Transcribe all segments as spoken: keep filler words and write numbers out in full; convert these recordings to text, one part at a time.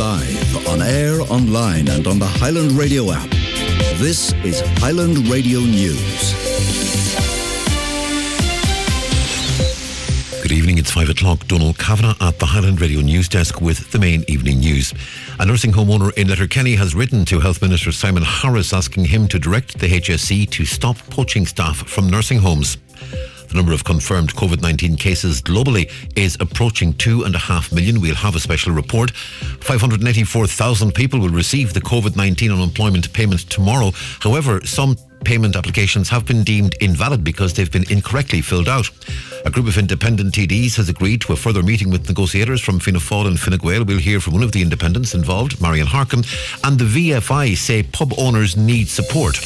Live, on air, online and on the Highland Radio app. This is Highland Radio News. Good evening, it's five o'clock. Donald Kavanagh at the Highland Radio News Desk with the main evening news. A nursing home owner in Letterkenny has written to Health Minister Simon Harris asking him to direct the H S E to stop poaching staff from nursing homes. The number of confirmed COVID nineteen cases globally is approaching two and a half million. We'll have a special report. five hundred eighty-four thousand people will receive the COVID nineteen unemployment payment tomorrow. However, some payment applications have been deemed invalid because they've been incorrectly filled out. A group of independent T Ds has agreed to a further meeting with negotiators from Fianna Fáil and Fine Gael. We'll hear from one of the independents involved, Marion Harkin, and the V F I say pub owners need support.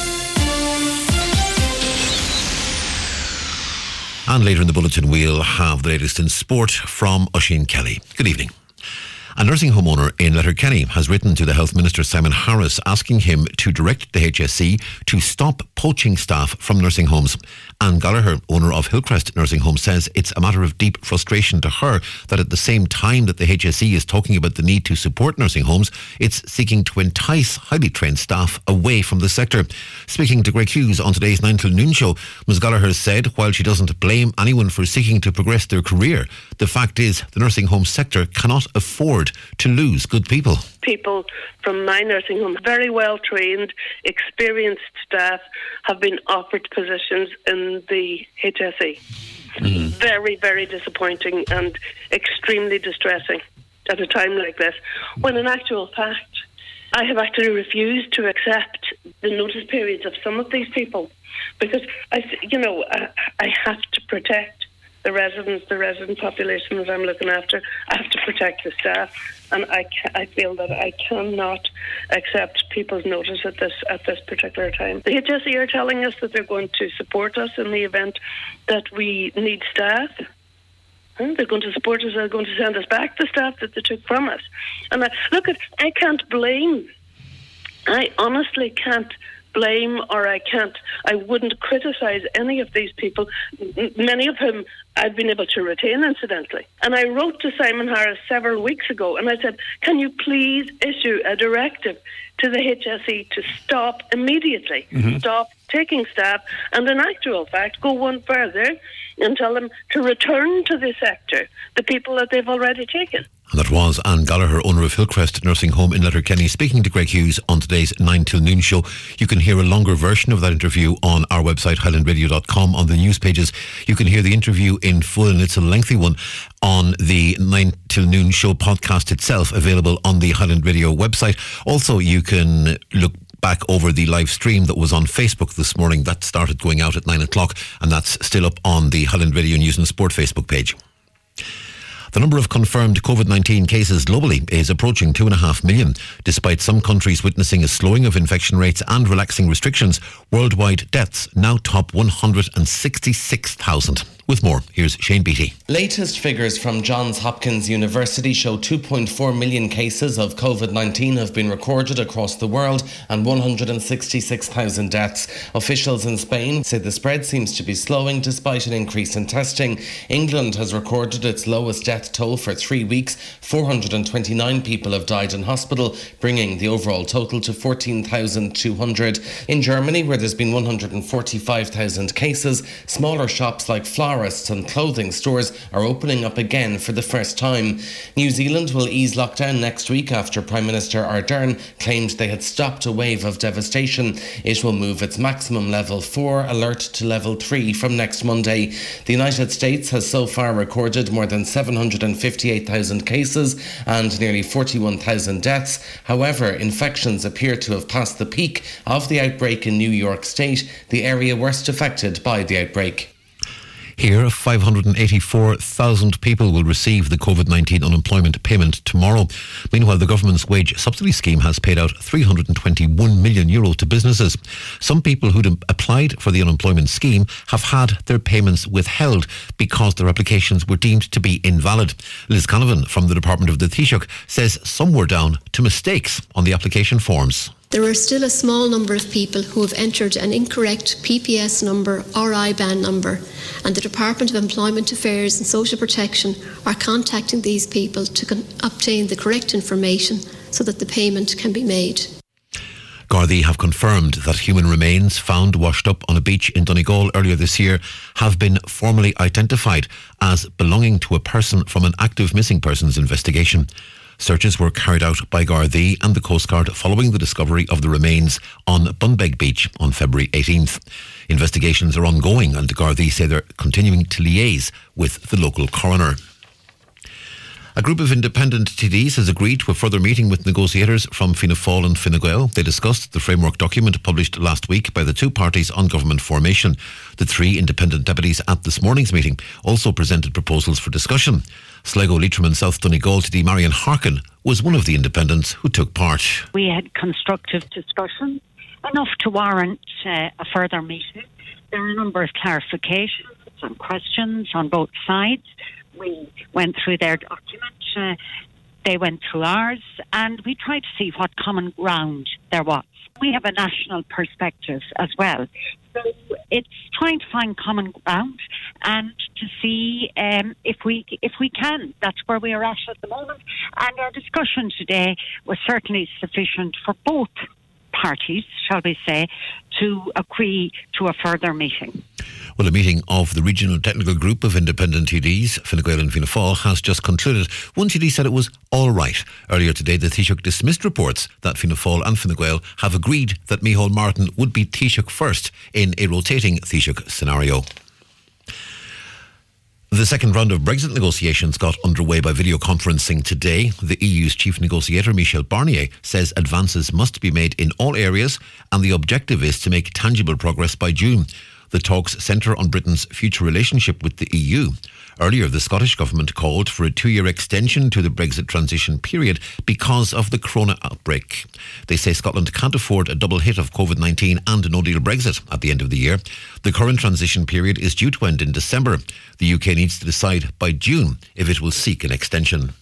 And later in the bulletin, we'll have the latest in sport from Oisin Kelly. Good evening. A nursing home owner in Letterkenny has written to the Health Minister Simon Harris asking him to direct the H S E to stop poaching staff from nursing homes. Anne Gallagher, owner of Hillcrest Nursing Home, says it's a matter of deep frustration to her that at the same time that the H S E is talking about the need to support nursing homes, it's seeking to entice highly trained staff away from the sector. Speaking to Greg Hughes on today's nine till noon show, Miz Gallagher said while she doesn't blame anyone for seeking to progress their career, the fact is the nursing home sector cannot afford to lose good people. People from my nursing home, very well trained, experienced staff, have been offered positions in the H S E. Mm. Very, very disappointing and extremely distressing at a time like this, when in actual fact I have actually refused to accept the notice periods of some of these people because I, you know, I, I have to protect the residents, the resident population that I'm looking after. I have to protect the staff, and I, ca- I feel that I cannot accept people's notice at this at this particular time. The H S E are telling us that they're going to support us in the event that we need staff. And they're going to support us. They're going to send us back the staff that they took from us. And I, look, at I can't blame. I honestly can't blame, or I can't, I wouldn't criticise any of these people, many of whom I've been able to retain, incidentally. And I wrote to Simon Harris several weeks ago and I said, can you please issue a directive to the H S E to stop immediately, mm-hmm. stop taking staff, and in actual fact go one further and tell them to return to the sector the people that they've already taken. And that was Anne Gallagher, owner of Hillcrest Nursing Home in Letterkenny, speaking to Greg Hughes on today's nine till noon show. You can hear a longer version of that interview on our website, highland radio dot com, on the news pages. You can hear the interview in full, and it's a lengthy one, on the nine till noon show podcast itself, available on the Highland Radio website. Also, you can look back over the live stream that was on Facebook this morning. That started going out at nine o'clock, and that's still up on the Highland Radio News and Sport Facebook page. The number of confirmed COVID nineteen cases globally is approaching two and a half million. Despite some countries witnessing a slowing of infection rates and relaxing restrictions, worldwide deaths now top one hundred sixty-six thousand. With more, here's Shane Beattie. Latest figures from Johns Hopkins University show two point four million cases of COVID nineteen have been recorded across the world and one hundred sixty-six thousand deaths. Officials in Spain say the spread seems to be slowing despite an increase in testing. England has recorded its lowest death toll for three weeks. four hundred twenty-nine people have died in hospital, bringing the overall total to fourteen thousand two hundred. In Germany, where there's been one hundred forty-five thousand cases, smaller shops like florists and clothing stores are opening up again for the first time. New Zealand will ease lockdown next week after Prime Minister Ardern claimed they had stopped a wave of devastation. It will move its maximum level four alert to level three from next Monday. The United States has so far recorded more than seven hundred fifty-eight thousand cases and nearly forty-one thousand deaths. However, infections appear to have passed the peak of the outbreak in New York State, the area worst affected by the outbreak. Here, five hundred eighty-four thousand people will receive the COVID nineteen unemployment payment tomorrow. Meanwhile, the government's wage subsidy scheme has paid out three hundred twenty-one million euro to businesses. Some people who'd applied for the unemployment scheme have had their payments withheld because their applications were deemed to be invalid. Liz Canavan from the Department of the Taoiseach says some were down to mistakes on the application forms. There are still a small number of people who have entered an incorrect P P S number or I B A N number, and the Department of Employment Affairs and Social Protection are contacting these people to con- obtain the correct information so that the payment can be made. Gardaí have confirmed that human remains found washed up on a beach in Donegal earlier this year have been formally identified as belonging to a person from an active missing persons investigation. Searches were carried out by Gardaí and the Coast Guard following the discovery of the remains on Bunbeg Beach on February eighteenth. Investigations are ongoing and the Gardaí say they're continuing to liaise with the local coroner. A group of independent T Ds has agreed to a further meeting with negotiators from Fianna Fáil and Fine Gael. They discussed the framework document published last week by the two parties on government formation. The three independent deputies at this morning's meeting also presented proposals for discussion. Sligo Leitrim South Donegal T D Marion Harkin was one of the independents who took part. We had constructive discussions, enough to warrant uh, a further meeting. There are a number of clarifications and questions on both sides. We went through their document, uh, they went through ours, and we tried to see what common ground there was. We have a national perspective as well. So it's trying to find common ground and to see um, if we if we can. That's where we are at at the moment. And our discussion today was certainly sufficient for both parties, shall we say, to agree to a further meeting. Well, a meeting of the Regional Technical Group of Independent T Ds, Fine Gael and Fianna Fáil, has just concluded. One T D said it was all right. Earlier today, the Taoiseach dismissed reports that Fianna Fáil and Fine Gael have agreed that Micheál Martin would be Taoiseach first in a rotating Taoiseach scenario. The second round of Brexit negotiations got underway by video conferencing today. The E U's chief negotiator, Michel Barnier, says advances must be made in all areas and the objective is to make tangible progress by June. The talks centre on Britain's future relationship with the E U. Earlier, the Scottish Government called for a two-year extension to the Brexit transition period because of the corona outbreak. They say Scotland can't afford a double hit of COVID nineteen and a no-deal Brexit at the end of the year. The current transition period is due to end in December. The U K needs to decide by June if it will seek an extension.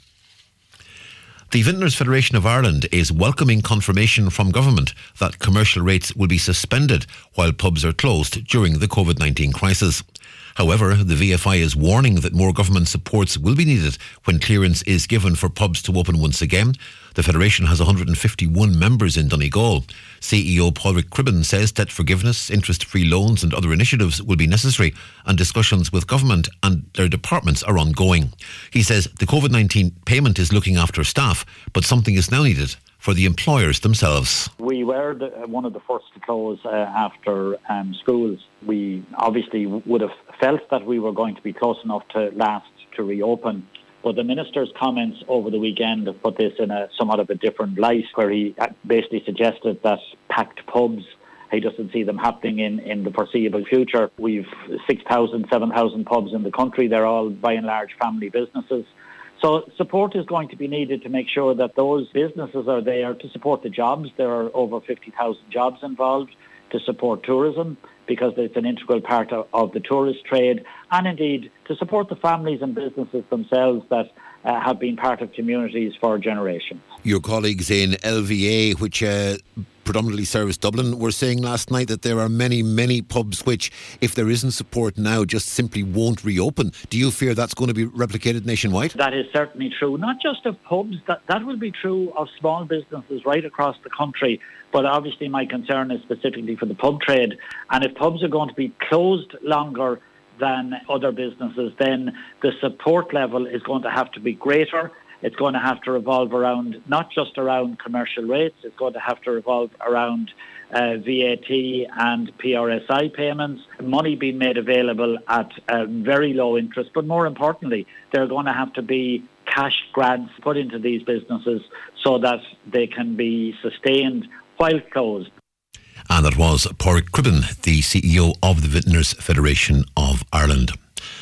The Vintners Federation of Ireland is welcoming confirmation from government that commercial rates will be suspended while pubs are closed during the COVID nineteen crisis. However, the V F I is warning that more government supports will be needed when clearance is given for pubs to open once again. The Federation has one hundred fifty-one members in Donegal. C E O Padraig Cribben says debt forgiveness, interest-free loans and other initiatives will be necessary and discussions with government and their departments are ongoing. He says the COVID nineteen payment is looking after staff, but something is now needed for the employers themselves. We were the, one of the first to close uh, after um, schools. We obviously would have felt that we were going to be close enough to last to reopen. But the Minister's comments over the weekend have put this in a somewhat of a different light, where he basically suggested that packed pubs, he doesn't see them happening in, in the foreseeable future. We've six thousand, seven thousand pubs in the country. They're all by and large family businesses. So support is going to be needed to make sure that those businesses are there to support the jobs. There are over fifty thousand jobs involved to support tourism, because it's an integral part of, of the tourist trade, and indeed to support the families and businesses themselves that uh, have been part of communities for generations. Your colleagues in L V A, which uh, predominantly service Dublin, were saying last night that there are many, many pubs which, if there isn't support now, just simply won't reopen. Do you fear that's going to be replicated nationwide? That is certainly true, not just of pubs. That, that will be true of small businesses right across the country. But obviously my concern is specifically for the pub trade. And if pubs are going to be closed longer than other businesses, then the support level is going to have to be greater. It's going to have to revolve around, not just around commercial rates, it's going to have to revolve around uh, V A T and P R S I payments, money being made available at uh, very low interest. But more importantly, there are going to have to be cash grants put into these businesses so that they can be sustained while closed. And that was Padraig Cribben, the C E O of the Vintners Federation of Ireland.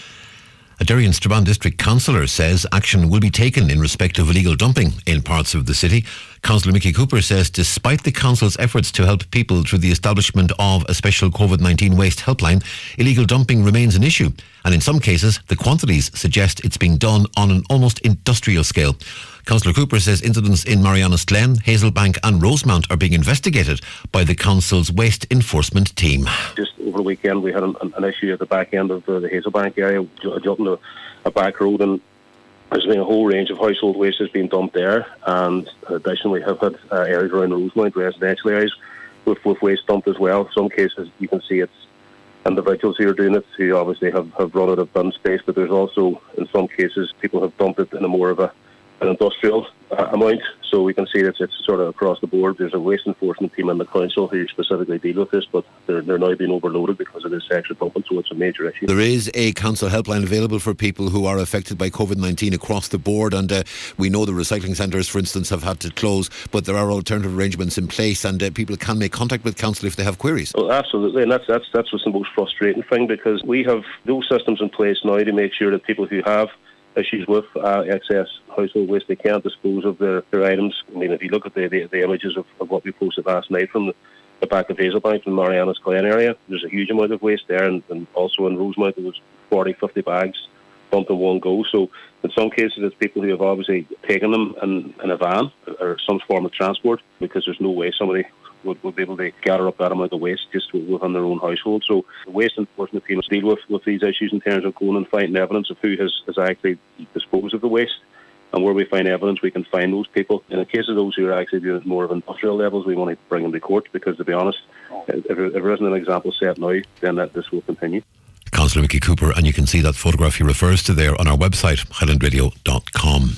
A Derry and Strabane District Councillor says action will be taken in respect of illegal dumping in parts of the city. Councillor Mickey Cooper says despite the council's efforts to help people through the establishment of a special COVID nineteen waste helpline, illegal dumping remains an issue. And in some cases, the quantities suggest it's being done on an almost industrial scale. Councillor Cooper says incidents in Marianas Glen, Hazelbank and Rosemount are being investigated by the council's waste enforcement team. Just over the weekend we had an, an issue at the back end of the, the Hazelbank area, jumping a, a back road, and there's been a whole range of household waste that's been dumped there, and additionally we have had uh, areas around the Rosemount, residential areas, with, with waste dumped as well. In some cases you can see it's individuals who are doing it who obviously have, have run out of bin space, but there's also in some cases people have dumped it in a more of a an industrial uh, amount, so we can see that it's sort of across the board. There's a waste enforcement team in the council who specifically deal with this, but they're, they're now being overloaded because of this extra dumping, so it's a major issue. There is a council helpline available for people who are affected by COVID nineteen across the board, and uh, we know the recycling centres, for instance, have had to close, but there are alternative arrangements in place, and uh, people can make contact with council if they have queries. Well, absolutely, and that's, that's, that's what's the most frustrating thing, because we have those systems in place now to make sure that people who have issues with uh, excess household waste, they can't dispose of their, their items. I mean, if you look at the, the, the images of, of what we posted last night from the, the back of Hazelbank and Marianas Glen area, there's a huge amount of waste there, and, and also in Rosemount there was forty, fifty bags dumped in one go. So in some cases it's people who have obviously taken them in, in a van or some form of transport, because there's no way somebody would, would be able to gather up that amount of waste just within their own household. So the waste enforcement teams deal with, with these issues in terms of going and finding evidence of who has, has actually disposed of the waste, and where we find evidence we can find those people. In the case of those who are actually doing it more of industrial levels, we want to bring them to court, because to be honest, if, if there isn't an example set now, then that this will continue. Councillor Mickey Cooper, and you can see that photograph he refers to there on our website, highland radio dot com.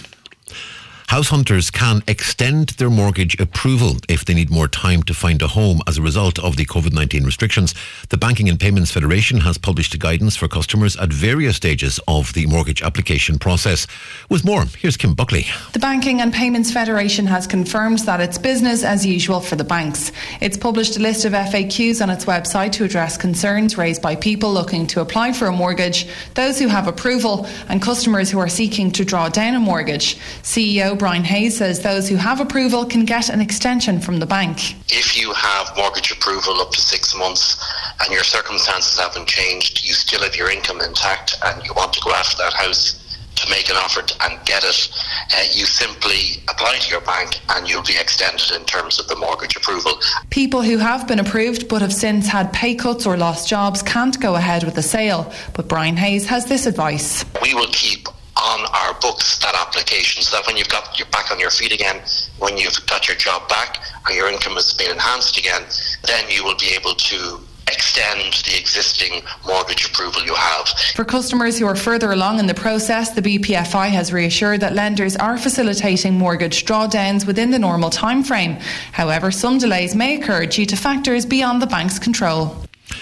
House hunters can extend their mortgage approval if they need more time to find a home as a result of the COVID nineteen restrictions. The Banking and Payments Federation has published a guidance for customers at various stages of the mortgage application process. With more, here's Kim Buckley. The Banking and Payments Federation has confirmed that it's business as usual for the banks. It's published a list of F A Qs on its website to address concerns raised by people looking to apply for a mortgage, those who have approval, and customers who are seeking to draw down a mortgage. C E O Brian Hayes says those who have approval can get an extension from the bank. If you have mortgage approval up to six months and your circumstances haven't changed, you still have your income intact and you want to go after that house to make an offer and get it, uh, you simply apply to your bank and you'll be extended in terms of the mortgage approval. People who have been approved but have since had pay cuts or lost jobs can't go ahead with the sale, but Brian Hayes has this advice. We will keep on our books that application, so that when you've got your back on your feet again, when you've got your job back and your income has been enhanced again, then you will be able to extend the existing mortgage approval you have. For customers who are further along in the process, the B P F I has reassured that lenders are facilitating mortgage drawdowns within the normal time frame. However, some delays may occur due to factors beyond the bank's control.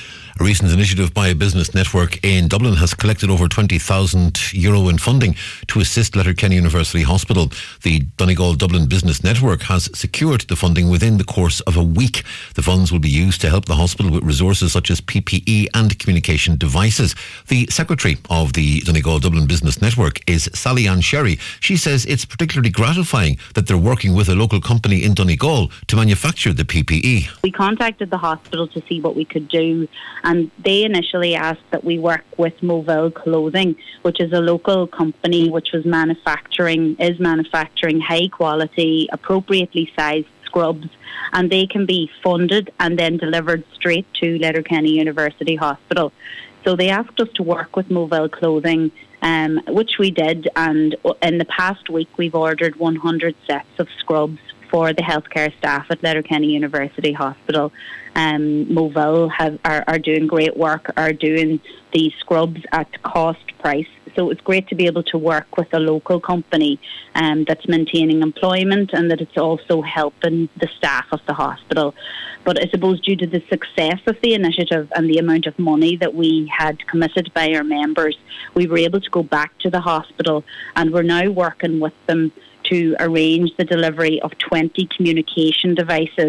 A recent initiative by a business network in Dublin has collected over twenty thousand euro in funding to assist Letterkenny University Hospital. The Donegal Dublin Business Network has secured the funding within the course of a week. The funds will be used to help the hospital with resources such as P P E and communication devices. The secretary of the Donegal Dublin Business Network is Sally Ann Sherry. She says it's particularly gratifying that they're working with a local company in Donegal to manufacture the P P E. We contacted the hospital to see what we could do, and they initially asked that we work with Moville Clothing, which is a local company which was manufacturing, is manufacturing high quality, appropriately sized scrubs, and they can be funded and then delivered straight to Letterkenny University Hospital. So they asked us to work with Moville Clothing, um, which we did, and in the past week we've ordered one hundred sets of scrubs for the healthcare staff at Letterkenny University Hospital. Um, Moville have, are, are doing great work, are doing the scrubs at cost price. So it's great to be able to work with a local company um, that's maintaining employment and that it's also helping the staff of the hospital. But I suppose due to the success of the initiative and the amount of money that we had committed by our members, we were able to go back to the hospital, and we're now working with them to arrange the delivery of twenty communication devices,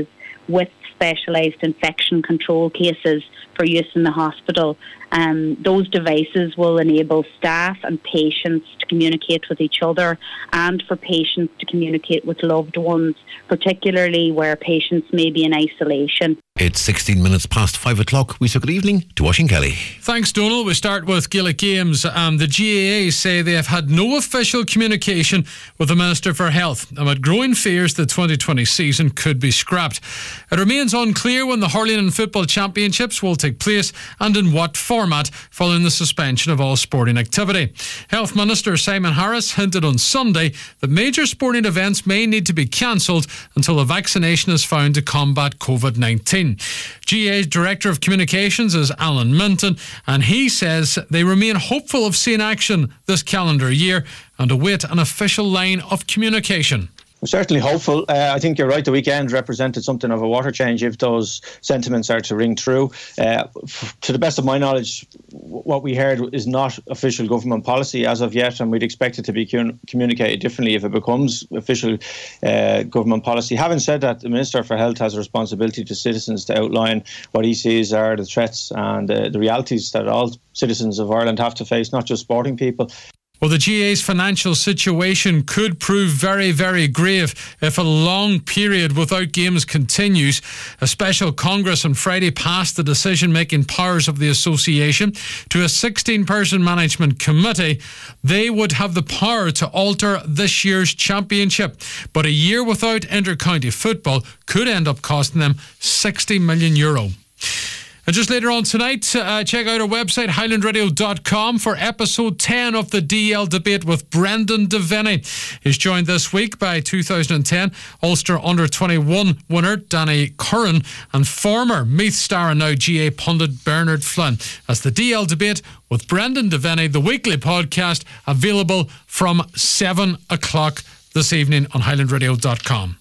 with specialised infection control cases for use in the hospital. Um, those devices will enable staff and patients to communicate with each other and for patients to communicate with loved ones, particularly where patients may be in isolation. It's sixteen minutes past five o'clock. We say good evening to Oisín Kelly. Thanks, Donal. We start with Gaelic Games. Um, the G A A say they have had no official communication with the Minister for Health amid growing fears the twenty twenty season could be scrapped. It remains unclear when the Hurling and Football Championships will take place and in what format following the suspension of all sporting activity. Health Minister Simon Harris hinted on Sunday that major sporting events may need to be cancelled until a vaccination is found to combat COVID nineteen. G A A's Director of Communications is Alan Minton, and he says they remain hopeful of seeing action this calendar year and await an official line of communication. We're certainly hopeful. Uh, I think you're right. The weekend represented something of a water change if those sentiments are to ring true. Uh, f- to the best of my knowledge, w- what we heard is not official government policy as of yet, and we'd expect it to be com- communicated differently if it becomes official uh, government policy. Having said that, the Minister for Health has a responsibility to citizens to outline what he sees are the threats and uh, the realities that all citizens of Ireland have to face, not just sporting people. Well, the G A A's financial situation could prove very, very grave if a long period without games continues. A special Congress on Friday passed the decision-making powers of the association to a sixteen-person management committee. They would have the power to alter this year's championship, but a year without inter-county football could end up costing them sixty million euro. And just later on tonight, uh, check out our website, highland radio dot com, for episode ten of the D L debate with Brendan Devaney. He's joined this week by two thousand ten Ulster under twenty-one winner Danny Curran and former Meath star and now G A pundit Bernard Flynn. That's the D L debate with Brendan Devaney, the weekly podcast, available from seven o'clock this evening on highland radio dot com.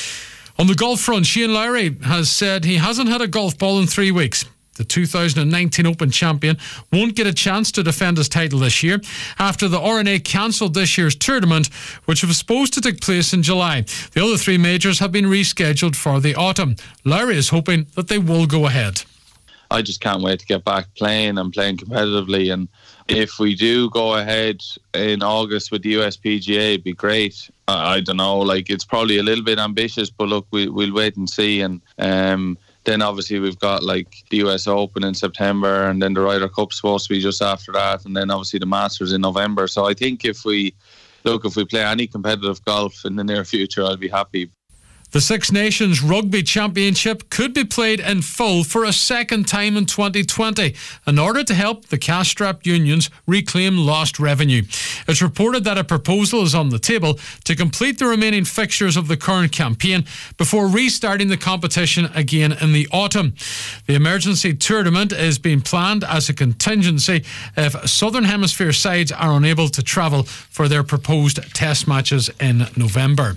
On the golf front, Shane Lowry has said he hasn't had a golf ball in three weeks. The two thousand nineteen Open champion won't get a chance to defend his title this year after the R N A cancelled this year's tournament, which was supposed to take place in July. The other three majors have been rescheduled for the autumn. Lowry is hoping that they will go ahead. I just can't wait to get back playing and playing competitively, and if we do go ahead in August with the U S P G A, it'd be great. I, I don't know, like it's probably a little bit ambitious, but look, we, we'll wait and see. And um then obviously we've got like the U S Open in September, and then the Ryder Cup's supposed to be just after that, and then obviously the Masters in November. So I think if we look, if we play any competitive golf in the near future, I'll be happy. The Six Nations Rugby Championship could be played in full for a second time in twenty twenty in order to help the cash-strapped unions reclaim lost revenue. It's reported that a proposal is on the table to complete the remaining fixtures of the current campaign before restarting the competition again in the autumn. The emergency tournament is being planned as a contingency if Southern Hemisphere sides are unable to travel for their proposed test matches in November.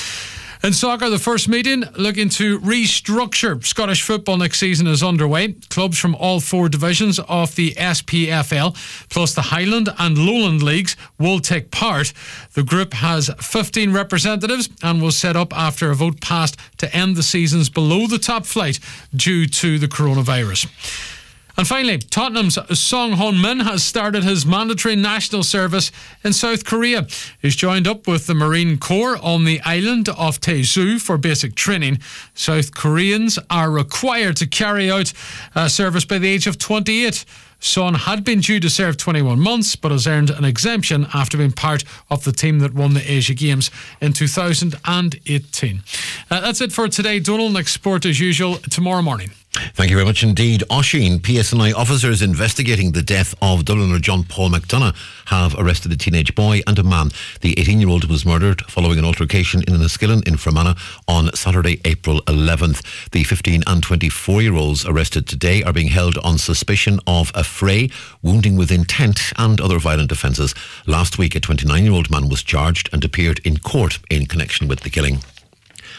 In soccer, the first meeting looking to restructure Scottish football next season is underway. Clubs from all four divisions of the S P F L, plus the Highland and Lowland leagues, will take part. The group has fifteen representatives and was set up after a vote passed to end the seasons below the top flight due to the coronavirus. And finally, Tottenham's Song Heung-min has started his mandatory national service in South Korea. He's joined up with the Marine Corps on the island of Taeju for basic training. South Koreans are required to carry out uh, service by the age of twenty-eight. Son had been due to serve twenty-one months, but has earned an exemption after being part of the team that won the Asia Games in two thousand eighteen. Uh, that's it for today. Donal, next sport as usual tomorrow morning. Thank you very much indeed. Oisín, P S N I officers investigating the death of Dubliner John Paul McDonough have arrested a teenage boy and a man. The eighteen-year-old was murdered following an altercation in Enniskillen in Fermanagh on Saturday, April eleventh. The fifteen and twenty-four-year-olds arrested today are being held on suspicion of affray, wounding with intent and other violent offences. Last week, a twenty-nine-year-old man was charged and appeared in court in connection with the killing.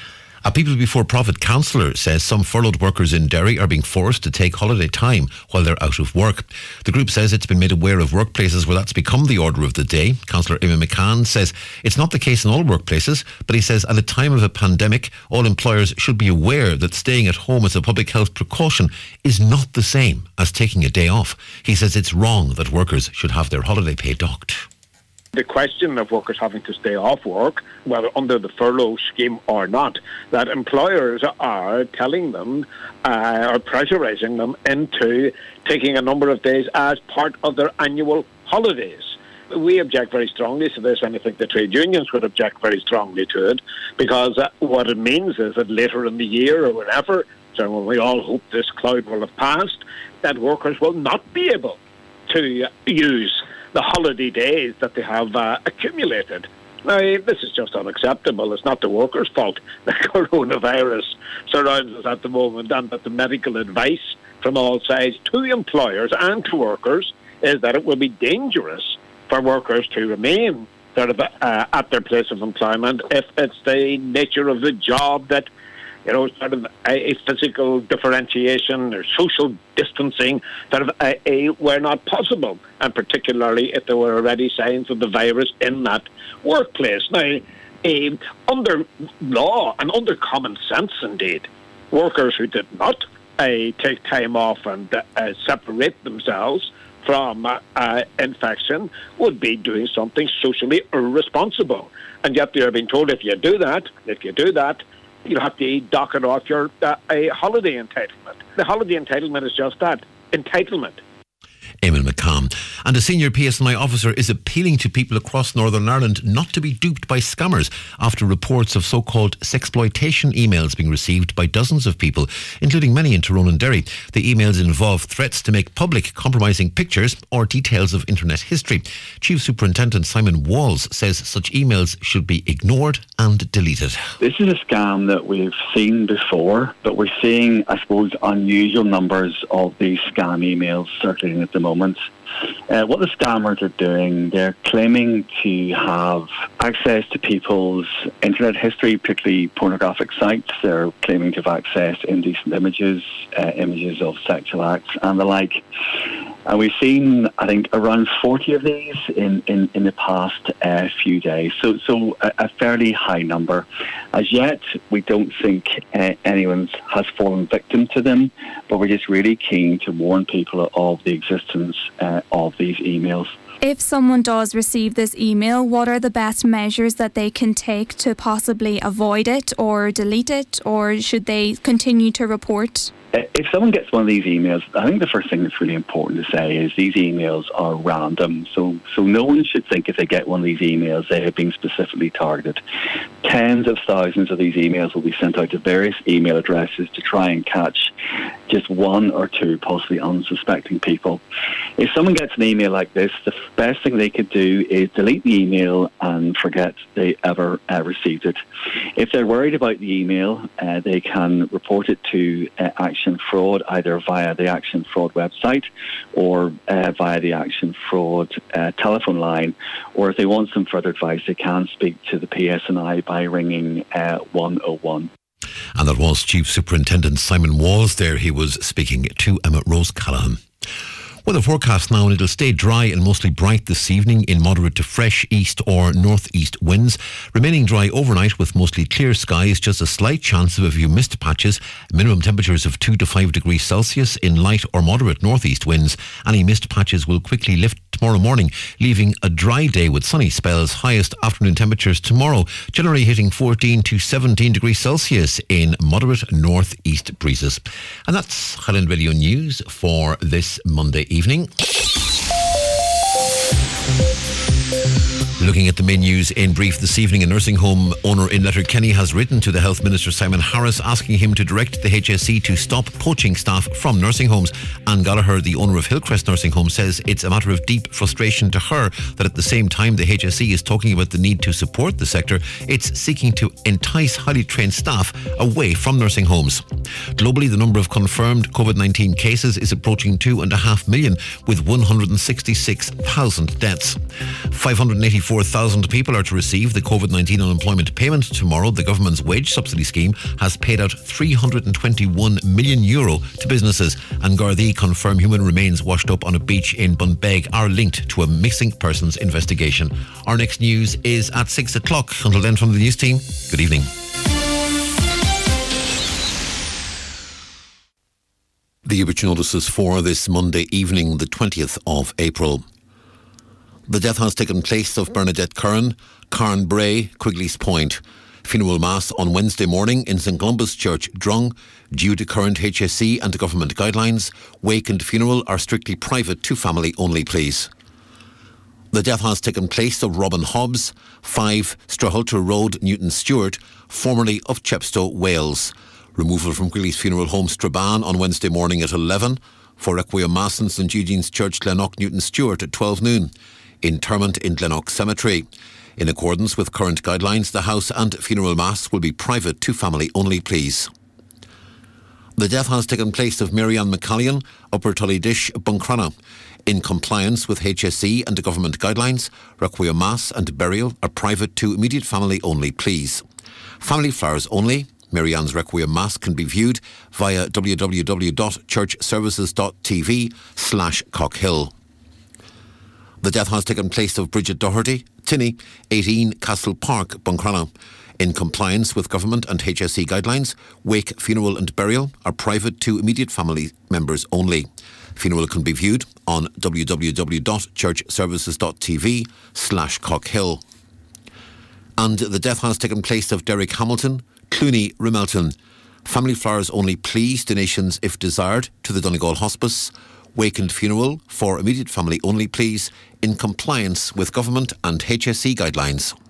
A People Before Profit councillor says some furloughed workers in Derry are being forced to take holiday time while they're out of work. The group says it's been made aware of workplaces where that's become the order of the day. Councillor Eamon McCann says it's not the case in all workplaces, but he says at a time of a pandemic, all employers should be aware that staying at home as a public health precaution is not the same as taking a day off. He says it's wrong that workers should have their holiday pay docked. The question of workers having to stay off work, whether under the furlough scheme or not, that employers are telling them uh, or pressurising them into taking a number of days as part of their annual holidays. We object very strongly to this, and I think the trade unions would object very strongly to it, because uh, what it means is that later in the year or whenever, so when we all hope this cloud will have passed, that workers will not be able to uh, use the holiday days that they have uh, accumulated. Now, this is just unacceptable. It's not the workers' fault that coronavirus surrounds us at the moment, and that the medical advice from all sides to employers and to workers is that it will be dangerous for workers to remain sort of uh, at their place of employment if it's the nature of the job that, you know, sort of a, a physical differentiation or social distancing sort of a, a, were not possible, and particularly if there were already signs of the virus in that workplace. Now, a, under law and under common sense, indeed, workers who did not uh, take time off and uh, separate themselves from uh, uh, infection would be doing something socially irresponsible. And yet they are being told if you do that, if you do that, you have to dock it off your uh, a holiday entitlement. The holiday entitlement is just that, entitlement. Eamon McCann. And a senior P S N I officer is appealing to people across Northern Ireland not to be duped by scammers after reports of so-called sexploitation emails being received by dozens of people, including many in Tyrone and Derry. The emails involve threats to make public compromising pictures or details of internet history. Chief Superintendent Simon Walls says such emails should be ignored and deleted. This is a scam that we've seen before, but we're seeing, I suppose, unusual numbers of these scam emails circulating at the moment. Uh, what the scammers are doing, they're claiming to have access to people's internet history, particularly pornographic sites. They're claiming to have access to indecent images, uh, images of sexual acts and the like. And we've seen, I think, around forty of these in, in, in the past uh, few days. So so a, a fairly high number. As yet, we don't think uh, anyone has fallen victim to them, but we're just really keen to warn people of the existence uh, of these emails. If someone does receive this email, what are the best measures that they can take to possibly avoid it or delete it, or should they continue to report? If someone gets one of these emails, I think the first thing that's really important to say is these emails are random. So so no one should think if they get one of these emails they have been specifically targeted. Tens of thousands of these emails will be sent out to various email addresses to try and catch just one or two possibly unsuspecting people. If someone gets an email like this, the best thing they could do is delete the email and forget they ever uh, received it. If they're worried about the email, uh, they can report it to uh, Action Fraud, either via the Action Fraud website or uh, via the Action Fraud uh, telephone line. Or if they want some further advice, they can speak to the P S N I by ringing uh, one oh one. And that was Chief Superintendent Simon Walls there. He was speaking to Emma Rose Callahan. Weather forecast now, and it'll stay dry and mostly bright this evening in moderate to fresh east or northeast winds. Remaining dry overnight with mostly clear skies, just a slight chance of a few mist patches. Minimum temperatures of two to five degrees Celsius in light or moderate northeast winds. Any mist patches will quickly lift tomorrow morning, leaving a dry day with sunny spells. Highest afternoon temperatures tomorrow generally hitting fourteen to seventeen degrees Celsius in moderate northeast breezes. And that's Highland Radio News for this Monday evening. Looking at the main news in brief this evening, a nursing home owner in Letterkenny has written to the Health Minister Simon Harris asking him to direct the H S E to stop poaching staff from nursing homes. Anne Gallagher, the owner of Hillcrest Nursing Home, says it's a matter of deep frustration to her that at the same time the H S E is talking about the need to support the sector, it's seeking to entice highly trained staff away from nursing homes. Globally, the number of confirmed COVID nineteen cases is approaching two and a half million, with one hundred sixty-six thousand deaths. five hundred eighty-four twenty-four thousand people are to receive the COVID nineteen unemployment payment tomorrow. The government's wage subsidy scheme has paid out three hundred twenty-one million euro to businesses, and Gardaí confirm human remains washed up on a beach in Bunbeg are linked to a missing persons investigation. Our next news is at six o'clock. Until then, from the news team, good evening. The obituary notices for this Monday evening, the twentieth of April. The death has taken place of Bernadette Curran, Carn Bray, Quigley's Point. Funeral Mass on Wednesday morning in St Columba's Church, Drung. Due to current H S E and government guidelines, wake and funeral are strictly private to family only, please. The death has taken place of Robin Hobbs, five Strahalter Road, Newton Stewart, formerly of Chepstow, Wales. Removal from Quigley's Funeral Home, Strabane, on Wednesday morning at eleven. For Requiem Mass in St Eugene's Church, Glenlock, Newton Stewart at twelve noon. Interment in Glenlock Cemetery. In accordance with current guidelines, the house and funeral mass will be private to family only, please. The death has taken place of Marianne McCallion, Upper Tullydish, Buncrana. In compliance with H S E and government guidelines, Requiem Mass and burial are private to immediate family only, please. Family flowers only. Marianne's Requiem Mass can be viewed via w w w dot church services dot t v slash Cockhill. The death has taken place of Bridget Doherty, Tinney, eighteen Castle Park, Buncrana. In compliance with government and H S E guidelines, wake, funeral and burial are private to immediate family members only. Funeral can be viewed on w w w dot church services dot t v slash Cockhill. And the death has taken place of Derek Hamilton, Clooney, Rimelton. Family flowers only, please. Donations, if desired, to the Donegal Hospice. Wake and funeral for immediate family only, please, in compliance with government and H S E guidelines.